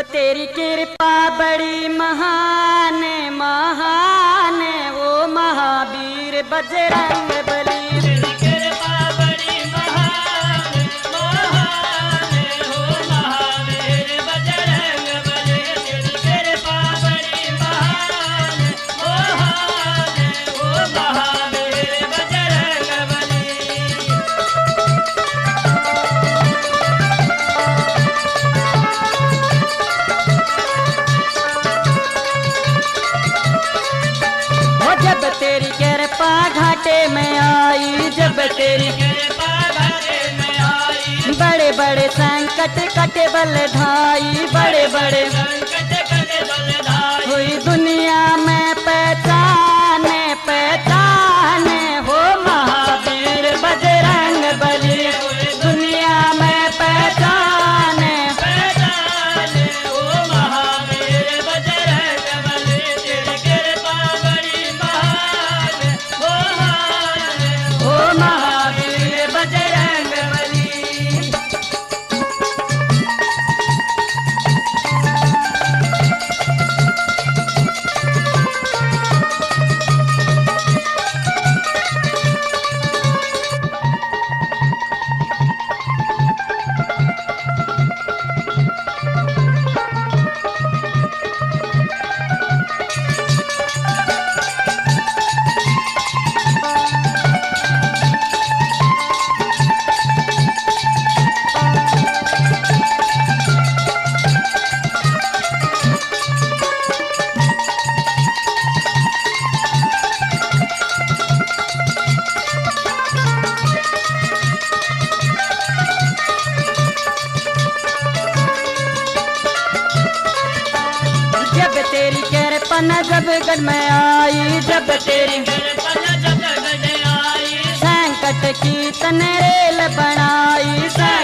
तेरी कृपा बड़ी महान महान, वो महावीर बजरंग बली। तेरी कृपा बड़ी महान महान, हो महावीर बजरंग बली। तेरी कृपा बड़ी महान महान, हो महावीर बजरंग बली। वो जब तेरी कृपा घाटे में आई, जब तेरी कृपा घाटे में आई, बड़े बड़े संकट कटे बलधाई, बड़े बड़े संकट कटे बलधाई। हुई दुनिया में पहचान पहचान, हो महावीर बजरंग बली। दुनिया में पहचान पहचान, ओ महावीर बजरंग बली। तेरी कृपा बड़ी महान महान, हो महावीर बजरंग बली। जब तेरी कृपा नजरगढ़ में आई, जब तेरी कृपा जब गढ़ आई, संकट की तन रेल बनाई,